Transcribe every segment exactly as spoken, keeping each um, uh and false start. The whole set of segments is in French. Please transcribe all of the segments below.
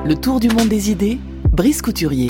Le tour du monde des idées, Brice Couturier.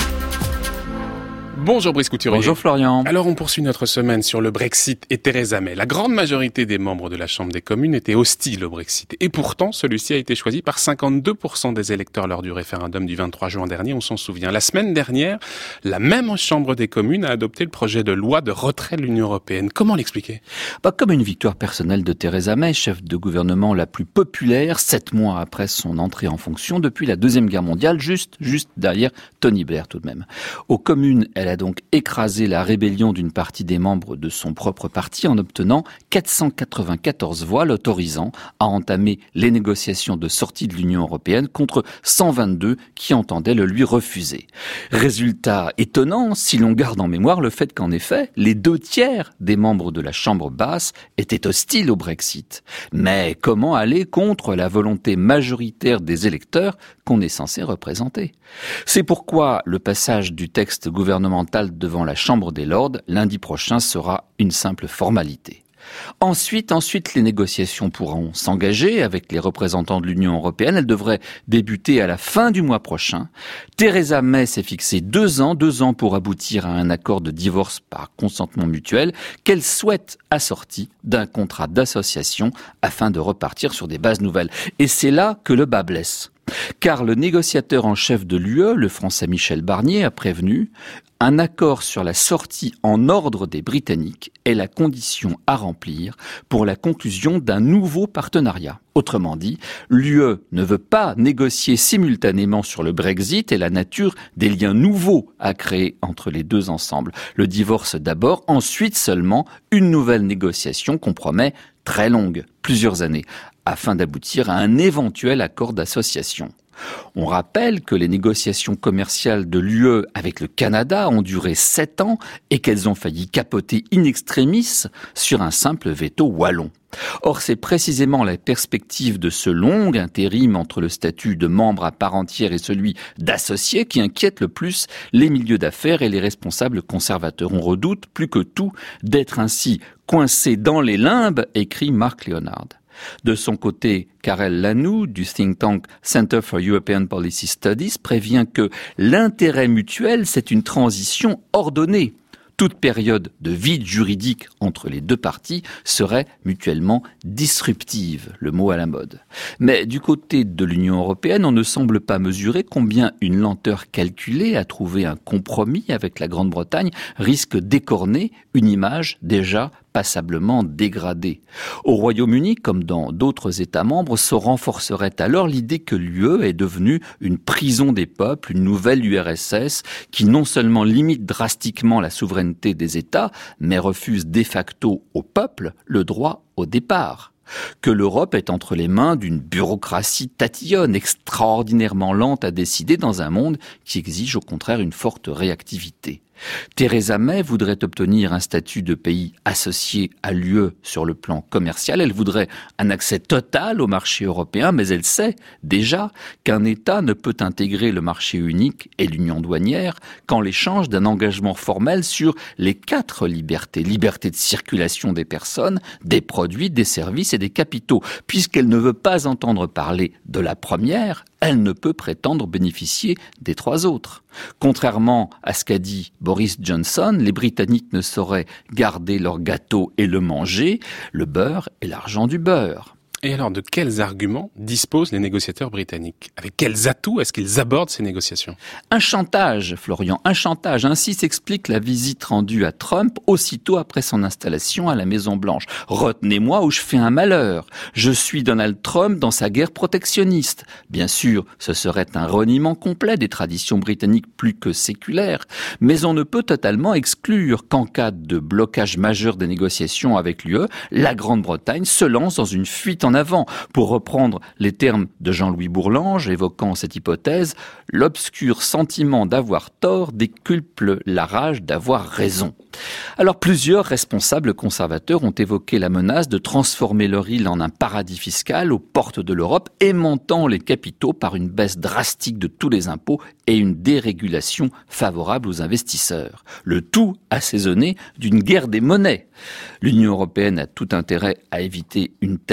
Bonjour Brice Couturier. Bonjour Florian. Alors on poursuit notre semaine sur le Brexit et Theresa May. La grande majorité des membres de la Chambre des communes étaient hostiles au Brexit. Et pourtant, celui-ci a été choisi par cinquante-deux pour cent des électeurs lors du référendum du vingt-trois juin dernier, on s'en souvient. La semaine dernière, la même Chambre des communes a adopté le projet de loi de retrait de l'Union européenne. Comment l'expliquer ? Bah, comme une victoire personnelle de Theresa May, chef de gouvernement la plus populaire, sept mois après son entrée en fonction depuis la Deuxième Guerre mondiale, juste, juste derrière Tony Blair tout de même. Aux communes, elle a donc écrasé la rébellion d'une partie des membres de son propre parti en obtenant quatre cent quatre-vingt-quatorze voix l'autorisant à entamer les négociations de sortie de l'Union européenne contre cent vingt-deux qui entendaient le lui refuser. Résultat étonnant si l'on garde en mémoire le fait qu'en effet, les deux tiers des membres de la Chambre basse étaient hostiles au Brexit. Mais comment aller contre la volonté majoritaire des électeurs qu'on est censé représenter ? C'est pourquoi le passage du texte gouvernemental devant la Chambre des Lords lundi prochain sera une simple formalité. Ensuite, ensuite, les négociations pourront s'engager avec les représentants de l'Union européenne. Elles devraient débuter à la fin du mois prochain. Theresa May s'est fixé deux ans, deux ans pour aboutir à un accord de divorce par consentement mutuel qu'elle souhaite assorti d'un contrat d'association afin de repartir sur des bases nouvelles. Et c'est là que le bât blesse. Car le négociateur en chef de l'U E, le Français Michel Barnier, a prévenu un accord sur la sortie en ordre des Britanniques est la condition à remplir pour la conclusion d'un nouveau partenariat. Autrement dit, l'U E ne veut pas négocier simultanément sur le Brexit et la nature des liens nouveaux à créer entre les deux ensembles. Le divorce d'abord, ensuite seulement une nouvelle négociation qu'on promet très longue, plusieurs années, afin d'aboutir à un éventuel accord d'association. On rappelle que les négociations commerciales de l'U E avec le Canada ont duré sept ans et qu'elles ont failli capoter in extremis sur un simple veto wallon. Or, c'est précisément la perspective de ce long intérim entre le statut de membre à part entière et celui d'associé qui inquiète le plus les milieux d'affaires et les responsables conservateurs. On redoute plus que tout d'être ainsi coincé dans les limbes, écrit Mark Leonard. De son côté, Karel Lanoux, du think tank Center for European Policy Studies, prévient que l'intérêt mutuel, c'est une transition ordonnée. Toute période de vide juridique entre les deux parties serait mutuellement disruptive, le mot à la mode. Mais du côté de l'Union européenne, on ne semble pas mesurer combien une lenteur calculée à trouver un compromis avec la Grande-Bretagne risque d'écorner une image déjà passablement dégradée. Au Royaume-Uni, comme dans d'autres États membres, se renforcerait alors l'idée que l'U E est devenue une prison des peuples, une nouvelle U R S S qui non seulement limite drastiquement la souveraineté des États, mais refuse de facto au peuple le droit au départ. Que l'Europe est entre les mains d'une bureaucratie tatillonne, extraordinairement lente à décider dans un monde qui exige au contraire une forte réactivité. Theresa May voudrait obtenir un statut de pays associé à l'U E sur le plan commercial. Elle voudrait un accès total au marché européen, mais elle sait déjà qu'un État ne peut intégrer le marché unique et l'union douanière qu'en l'échange d'un engagement formel sur les quatre libertés. Liberté de circulation des personnes, des produits, des services et des capitaux. Puisqu'elle ne veut pas entendre parler de la première, elle ne peut prétendre bénéficier des trois autres. Contrairement à ce qu'a dit Boris Johnson, les Britanniques ne sauraient garder leur gâteau et le manger, le beurre et l'argent du beurre. Et alors, de quels arguments disposent les négociateurs britanniques ? Avec quels atouts est-ce qu'ils abordent ces négociations ? Un chantage, Florian, un chantage. Ainsi s'explique la visite rendue à Trump aussitôt après son installation à la Maison-Blanche. « Retenez-moi ou je fais un malheur. Je suis Donald Trump dans sa guerre protectionniste. » Bien sûr, ce serait un reniement complet des traditions britanniques plus que séculaires. Mais on ne peut totalement exclure qu'en cas de blocage majeur des négociations avec l'U E, la Grande-Bretagne se lance dans une fuite en avant. Pour reprendre les termes de Jean-Louis Bourlange évoquant cette hypothèse, l'obscur sentiment d'avoir tort décuple la rage d'avoir raison. Alors plusieurs responsables conservateurs ont évoqué la menace de transformer leur île en un paradis fiscal aux portes de l'Europe, aimantant les capitaux par une baisse drastique de tous les impôts et une dérégulation favorable aux investisseurs. Le tout assaisonné d'une guerre des monnaies. L'Union européenne a tout intérêt à éviter une telle éventualité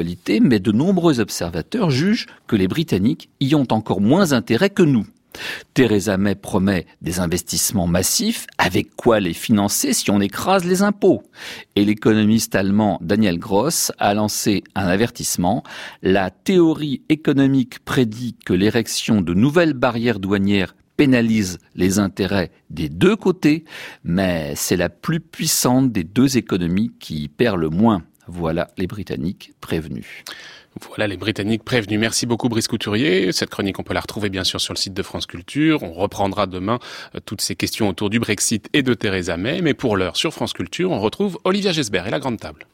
l'actualité, mais de nombreux observateurs jugent que les Britanniques y ont encore moins intérêt que nous. Theresa May promet des investissements massifs, avec quoi les financer si on écrase les impôts ? Et l'économiste allemand Daniel Gross a lancé un avertissement. La théorie économique prédit que l'érection de nouvelles barrières douanières pénalise les intérêts des deux côtés, mais c'est la plus puissante des deux économies qui perd le moins. Voilà les Britanniques prévenus. Voilà les Britanniques prévenus. Merci beaucoup Brice Couturier. Cette chronique, on peut la retrouver bien sûr sur le site de France Culture. On reprendra demain euh, toutes ces questions autour du Brexit et de Theresa May. Mais pour l'heure, sur France Culture, on retrouve Olivia Gesbert et la Grande Table.